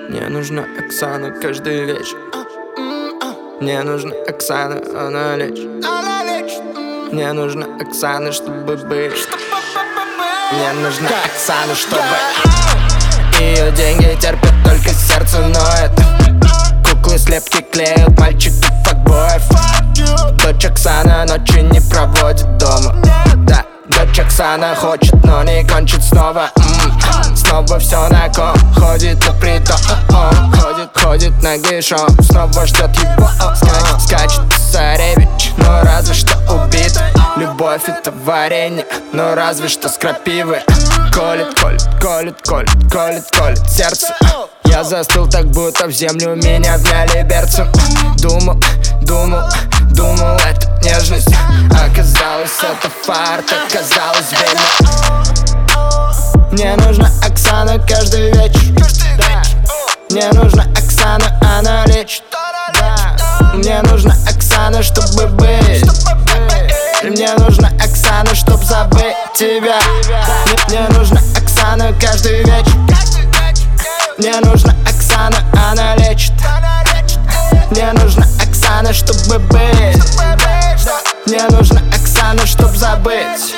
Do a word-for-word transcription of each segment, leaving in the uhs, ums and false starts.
Мне нужна Оксана каждый вечер. Мне нужна Оксана, она лечит. Мне нужна Оксана, чтобы быть. Мне нужна Оксана, чтобы ее деньги терпят только сердце ноет. Куклы слепки клеят мальчики факбоев. Дочь Оксана ночи не проводит дома. Да, дочь Оксана хочет, но не кончит снова. М-м. Снова все на ком, ходит на притон. Ходит, ходит на гейшон, снова ждет его. Скачет, скачет царевич, но разве что убит. Любовь это варенье, но разве что с крапивы. Колет, колет, колет, колет, колет, колет сердце. Я застыл так, будто в землю меня вняли берцем. Думал, думал, думал, это нежность. Оказалось, это фарт, оказалось время. Мне нужна Оксана каждый вечер. Да. Мне нужна Оксана, она лечит. Да. Мне нужна Оксана, чтобы быть. Мне нужна Оксана, чтоб забыть тебя. Мне, мне нужна Оксана каждый вечер. Мне нужна Оксана, она лечит. Мне нужна Оксана, чтобы быть. Мне нужна Оксана, чтоб забыть.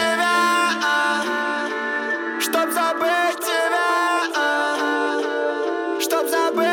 Чтоб забыть тебя. Чтоб забыть.